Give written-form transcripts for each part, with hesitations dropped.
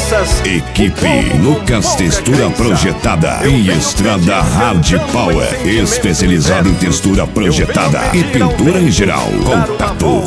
forças. Equipe Lucas Textura Projetada e Estrada Hard Power, especializada em textura projetada e pintura em geral. Contato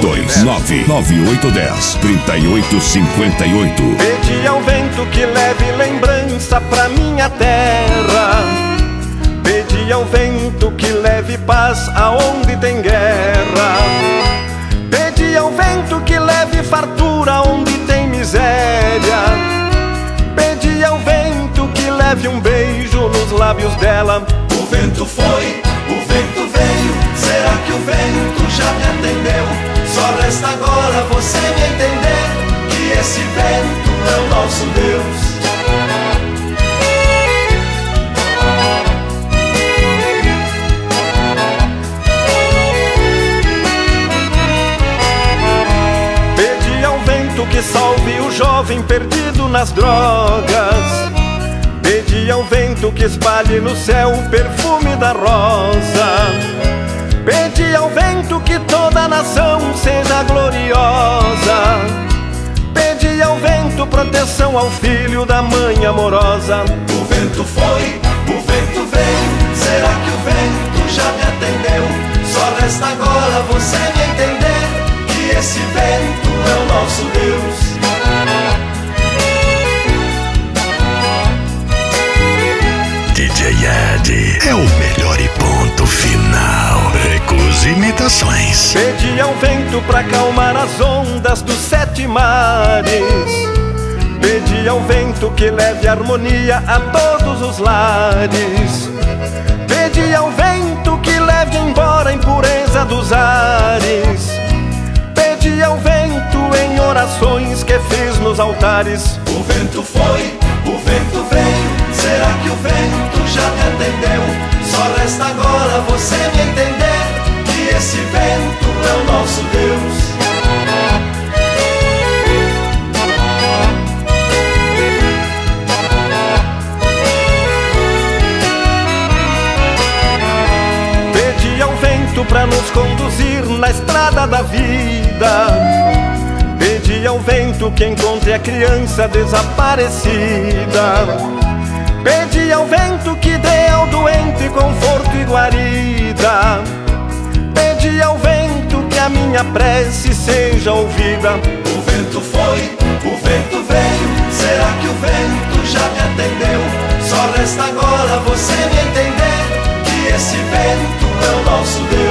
429-9810-3858. Pedi ao vento que leve lembrança pra minha terra. Pedi ao vento que leve paz aonde tem guerra. Pedi ao vento que leve fartura onde tem miséria. Pedi ao vento que leve um beijo nos lábios dela. O vento foi, o vento veio. Será que o vento já me atendeu? Só resta agora você me entender que esse vento é o nosso Deus. Que salve o jovem perdido nas drogas. Pedi ao vento que espalhe no céu o perfume da rosa. Pedi ao vento que toda a nação seja gloriosa. Pedi ao vento proteção ao filho da mãe amorosa. O vento foi, o vento veio. Será que o vento já me atendeu? Só resta agora você me entender que esse vento é o nosso Deus. DJ Ed é o melhor e ponto final. Recusa imitações. Pedi ao vento pra acalmar as ondas dos 7 mares. Pedi ao vento que leve harmonia a todos os lares. Pedi ao vento que leve embora a impureza dos ares. Pedi ao vento em orações que fiz nos altares. O vento foi, o vento veio. Será que o vento já me atendeu? Só resta agora você me entender que esse vento é o nosso Deus. Pedi ao vento pra nos conduzir na estrada da vida. Pedi ao vento que encontre a criança desaparecida. Pedi ao vento que dê ao doente conforto e guarida. Pedi ao vento que a minha prece seja ouvida. O vento foi, o vento veio. Será que o vento já me atendeu? Só resta agora você me entender que esse vento é o nosso Deus.